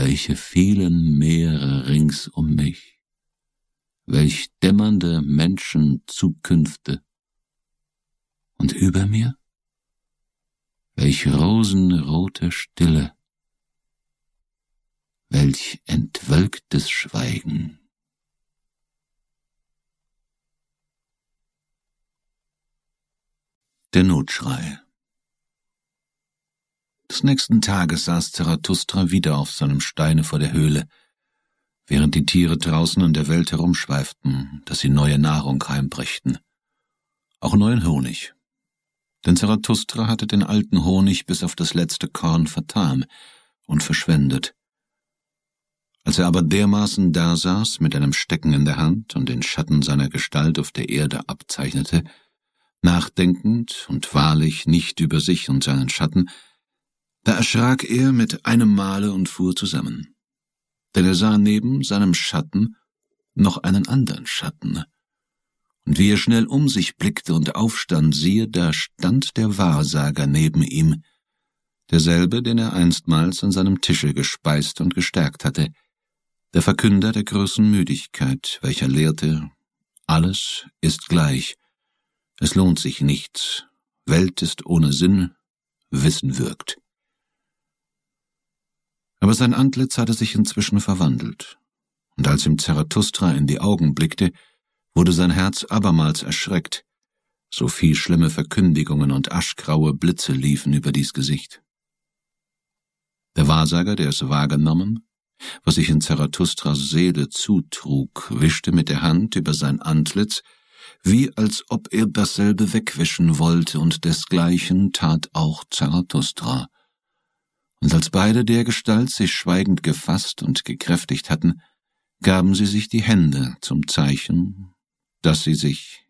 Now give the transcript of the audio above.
welche vielen Meere rings um mich, welch dämmernde Menschenzukünfte, und über mir, welch rosenrote Stille, welch entwölktes Schweigen. Der Notschrei. Des nächsten Tages saß Zarathustra wieder auf seinem Steine vor der Höhle, während die Tiere draußen in der Welt herumschweiften, dass sie neue Nahrung heimbrächten. Auch neuen Honig. Denn Zarathustra hatte den alten Honig bis auf das letzte Korn vertan und verschwendet. Als er aber dermaßen dasaß, mit einem Stecken in der Hand und den Schatten seiner Gestalt auf der Erde abzeichnete, nachdenkend und wahrlich nicht über sich und seinen Schatten, da erschrak er mit einem Male und fuhr zusammen. Denn er sah neben seinem Schatten noch einen anderen Schatten. Und wie er schnell um sich blickte und aufstand, siehe, da stand der Wahrsager neben ihm, derselbe, den er einstmals an seinem Tische gespeist und gestärkt hatte, der Verkünder der Größenmüdigkeit, welcher lehrte, alles ist gleich, es lohnt sich nichts, Welt ist ohne Sinn, Wissen wirkt. Aber sein Antlitz hatte sich inzwischen verwandelt, und als ihm Zarathustra in die Augen blickte, wurde sein Herz abermals erschreckt, so viel schlimme Verkündigungen und aschgraue Blitze liefen über dies Gesicht. Der Wahrsager, der es wahrgenommen, was sich in Zarathustras Seele zutrug, wischte mit der Hand über sein Antlitz, wie als ob er dasselbe wegwischen wollte, und desgleichen tat auch Zarathustra. Und als beide dergestalt sich schweigend gefasst und gekräftigt hatten, gaben sie sich die Hände zum Zeichen, dass sie sich